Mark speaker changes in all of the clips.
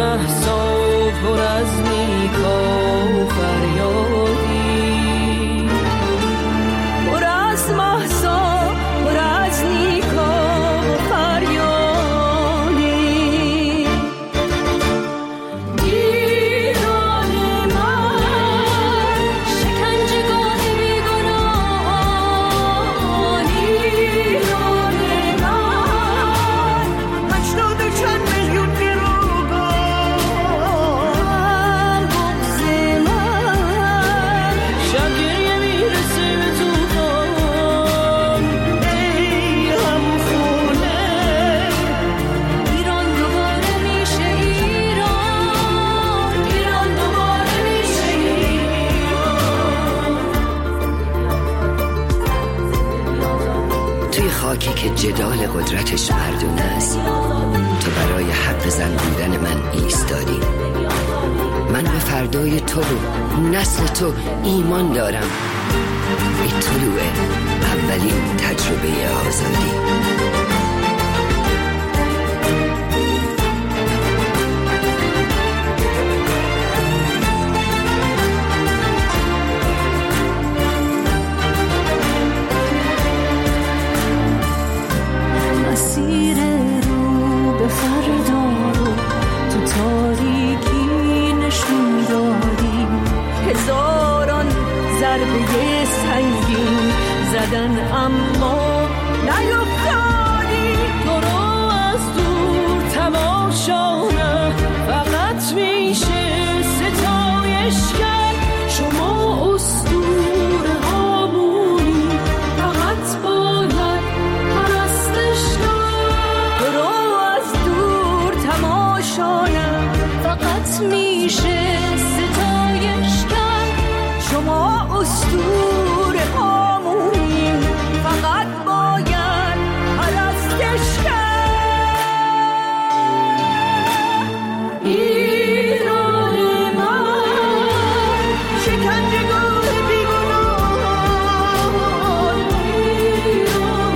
Speaker 1: مهسا پر از نیکا و فریادی، پر از مهسا پر از نیکا و فریادی. ایران من شکنجهگاه بیگناهان، ایران من 80 و چند میلیون گروگان، بغض من شب گریه میرسه به طوفان. ای همخونه ایران دوباره میشه ایران، ایران دوباره میشه ایران.
Speaker 2: توی خاکی که جدال قدرتش مردونه است، تو برای حق زن بودن من ایستادی. من به فردای تو و نسل تو ایمان دارم. به طلوع اولین تجربه آزادی.
Speaker 1: مسیر رو به فردا رو تو تاریکی نشون دادی، هزاران ضربه سنگین زدن اما نیفتادی. تو رو از دور تماشا فقط میشه ستایش کرد، شما اسطوره هامونی فقط باید پرستش کرد. تو رو از دور تماشا فقط میشه ستایش کرد، شما اسطوره هامونی فقط باید پرستش کرد. ایران من شکنجهگاه بیگناهان، ایران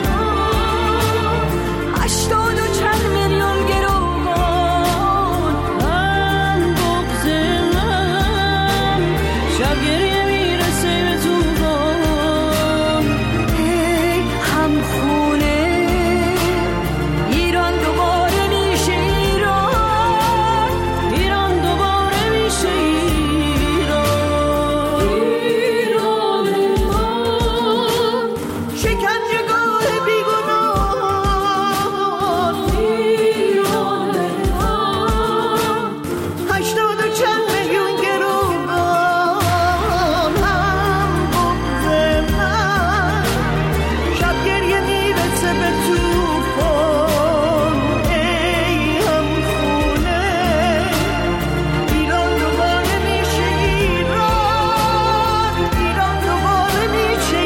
Speaker 1: من 80 و چند میلیون گروگان، من بغض من شب گریه میرسه به طوفان. ای همخونه ایران دوباره میشه ایران، ایران دوباره میشه ایران. ایران من شکنجهگاه بیگناهان، ایران من 80 و چند میلیون گروگان، هم بغض من شب گریه میرسه به طوفان. ای همخونه ایران دوباره میشه ایران، ایران دوباره میشه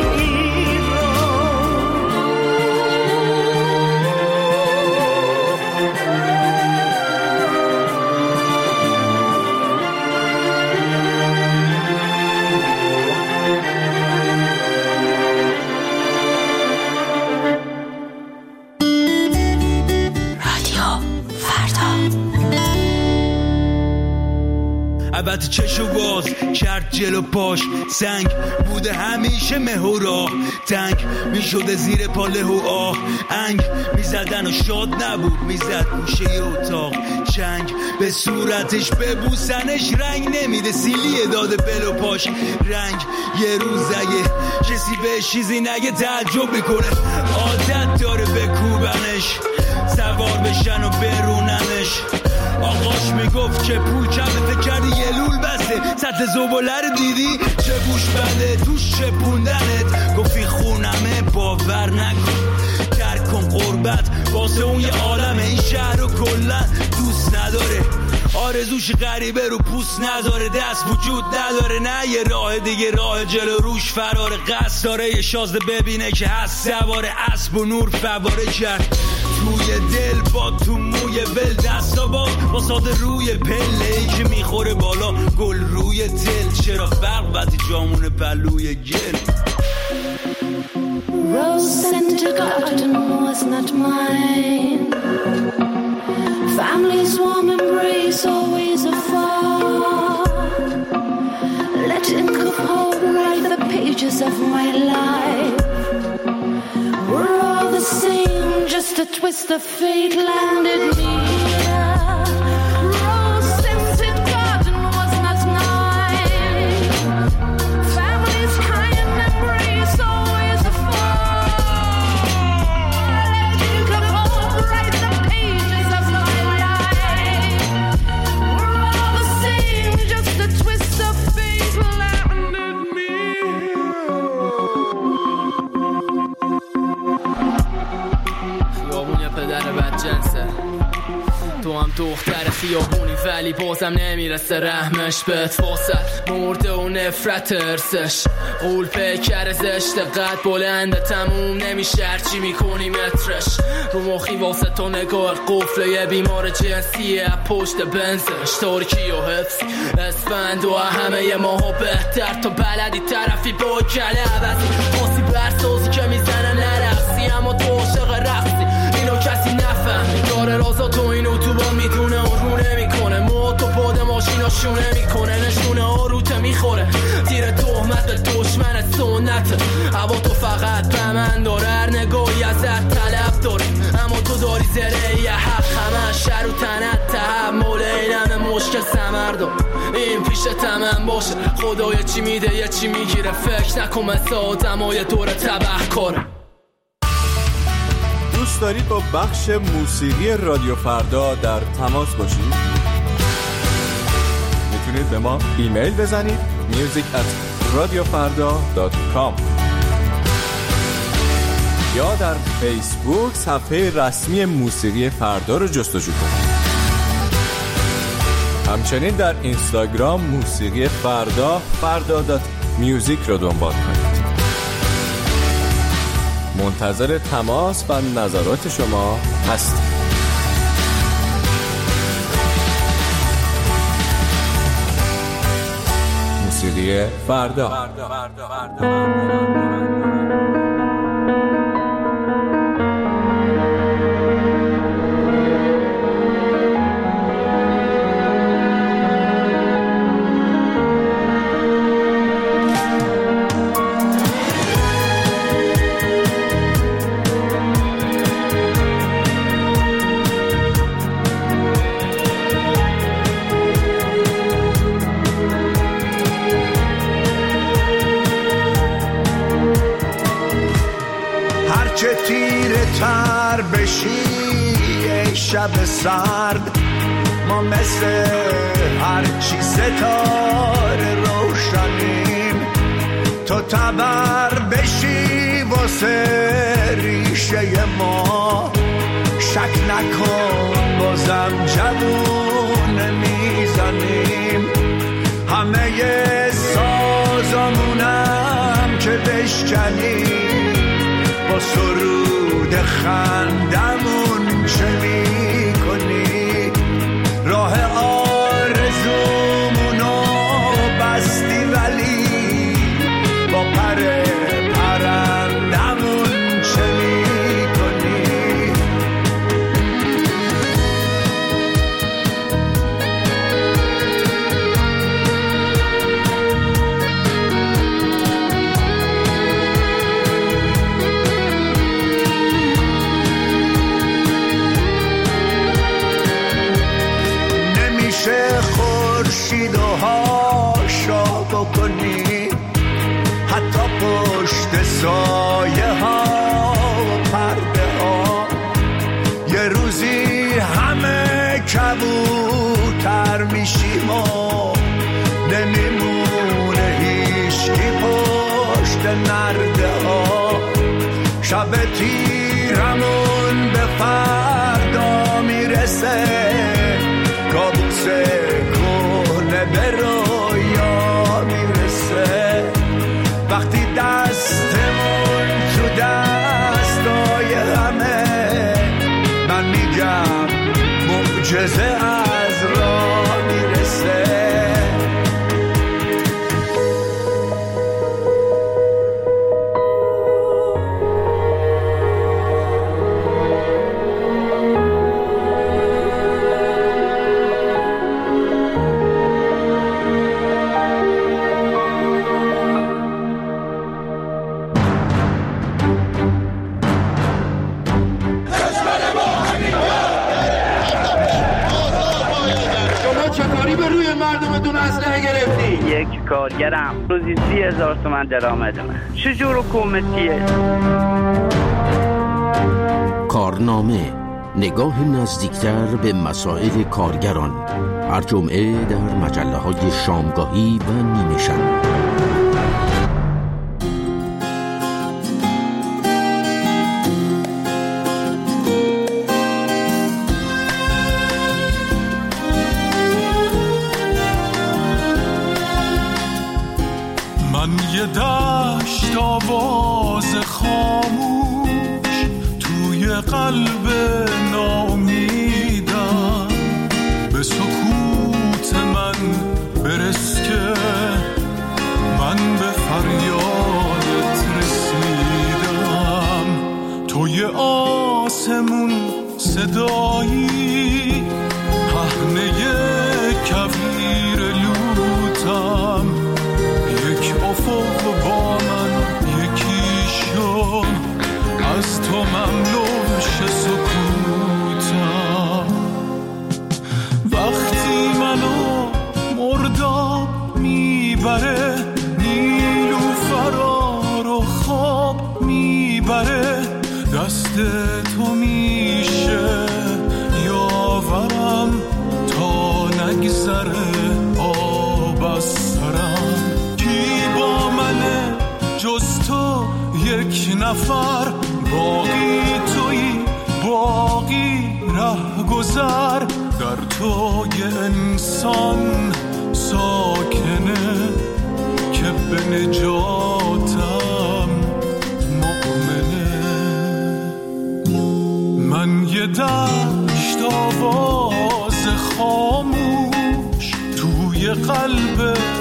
Speaker 3: البته چشو باز کرد جلو پاش، سنگ بوده همیشه مهورا، تنگ میشده زیر پاله و آه، انگ میزدن و شاد نبود، میزد گوشه اتاق، چنگ به صورتش ببوسنش رنگ نمیده، سیلیه داده بلو پاش رنگ. یه روز اگه کسی به چیزی نگه تعجب میکنه، عادت داره بکوبنش، سوار بشن و بروننش. آقاش میگفت که پول کمه، فکر کردی یه لول بسته، سطح زباله رو دیدی چه بوش بده توش چپوندنت. گفتی خونمه باور نکن، ترک کن قربت واسه اون یه عالمه، این شهر رو کلن دوست نداره، آرزوش غریبه رو پوست نداره، دست وجود نداره، نه یه راه دیگه راه جلو روش فراره، قصد داره یه شازده ببینه که هست سوار اسب و نور فواره کرد توی دل با تو موی ول، دستا با ساده روی پله ای که میخوره بالا گل روی دل. چرا فرق وقتی جامون پلوی گل.
Speaker 1: Rose scented garden was not mine, family's warm embrace pages of my life were all the same, just a twist of fate landed me. Rose-scented garden was not mine. Family's kind embrace always a fall. You could overwrite the pages of my life. We're all the same, just a twist of fate landed me.
Speaker 4: خیابون پدر بدجنسه، تو هم دختر خیابونی ولی بازم نمیرسه رحمش بهت. فاصل مرده و نفرت ارسش قول پیکر زشت قد بلنده تموم نمیشه هرچی میکنی مترش. رو مخی واسه تو نگاه قفله یه بیمار جنسیه پشت بنزش. تارکی و حفظ اسفند و همه ی ماها بهتر تو بلدی طرفی با کله عوضی خاصی برسازی که میزنه نرقصی اما تو عاشق رقصی اینو کسی نفهمی. داره رازا تو اینو تو با میدونه و رو نمیکنه ما تو باد ماشینا شونه میکنه نشونه ها روته میخوره تیر تهمت به دشمن سنت. هوا تو فقط به من داره هر نگاهی ازت طلب داره اما تو داری زره یه حق همه شر و تنت تحمل اینم مشکل سمردم این پیش تمام باشه خدای چی میده یه چی میگیره فکر نکن مثل آدمای دور تبه کاره.
Speaker 5: دوست دارید با بخش موسیقی رادیو فردا در تماس باشید؟ میتونید به ما ایمیل بزنید music@radiofarda.com یا در فیسبوک صفحه رسمی موسیقی فردا رو جستجو کنید. همچنین در اینستاگرام موسیقی فردا فردا.music رو دنبال کنید. منتظر تماس و نظرات شما هستیم. موسیقی فردا.
Speaker 6: چه تیره تر بشی ای شب سرد ما مثل هرچی ستاره روشنیم. تو تبر بشی واسه ریشه ما شک نکن بازم جوون میزنیم. همه سازمونم که بشکنیم با سرود خندمون چه می کنی. راه آرزومونو بستی ولی با پر پرندمون چه می کنی. خورشید و هاشا بکنی حتی پشت سایه ها و پرده ها. یه روزی همه کبوتر میشیم و نمیمونه هیچکی پشت نرده ها. شب تیرمون به فردا میرسه کابوس کهنه به رویا میرسه. وقتی دستمون تو دستای همه من میگم معجزه از راه میرسه.
Speaker 7: مردمتون اسلحه گرفتی؟
Speaker 8: یک کارگرم روزی 30,000 تومان درآمدمه. چجور حکومتیه؟
Speaker 9: کارنامه، نگاه نزدیکتر به مسائل کارگران، هر جمعه در مجله‌های شامگاهی و نیمه شب.
Speaker 10: من یه دشت آواز خاموش توی قلب ناامیدم، به سکوت من برس که من به فریادت رسیدم. توی آسمون صدایی پهنه کویر لوتم، یک افق با من یکی شد، از تو مملوش سکوتم. وقتی منو مرداب میبره، نیلوفرا رو خواب میبره، دست تو میشه یاورم تا نگذره آب از سرم. جز تو یک نفر، باقی تویی، باقی ره گذر، در تو یه انسان ساکنه که به نجاتم مؤمنه. من یه دشت آواز خاموش توی قلب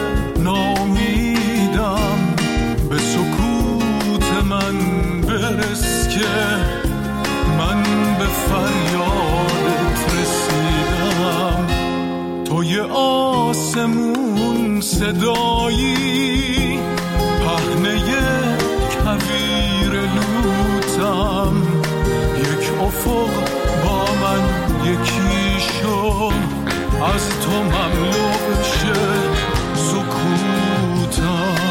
Speaker 10: ناامیدم، به سکوت من برس که من به فریادت رسیدم. توی آسمون صدایی پهنه کویر لوتم، یک افق با من یکی شد، از تو مملو شه سکوتم.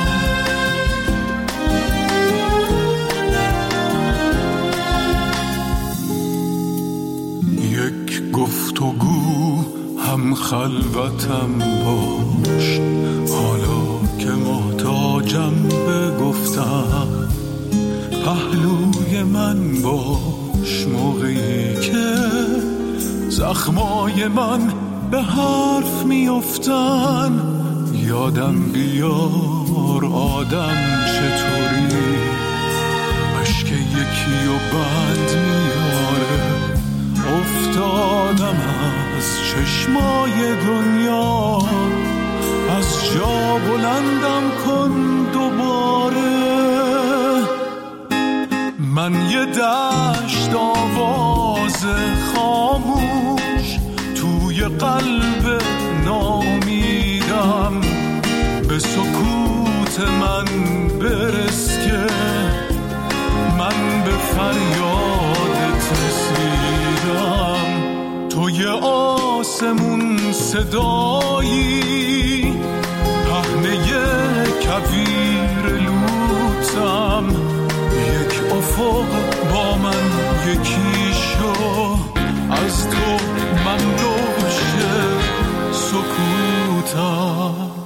Speaker 10: گفتگو هم خلوتم باش، حالا که محتاجم بگفتم، پهلوی من باش موقعی که زخمای من به حرف میافتن. یادم بیار آدم چطوری اشک یکی و بند میاره، افتادم از چشمای دنیا، از جا بلندم کن دوباره. من یه دشت آواز خاموش توی قلب ناامیدم، به سکوت من برس که من به فریادت رسیدم. توی آسمون صدایی پهنه کویر لوتم، یک افق با من یکی شو، از تو مملو شه سکوتم.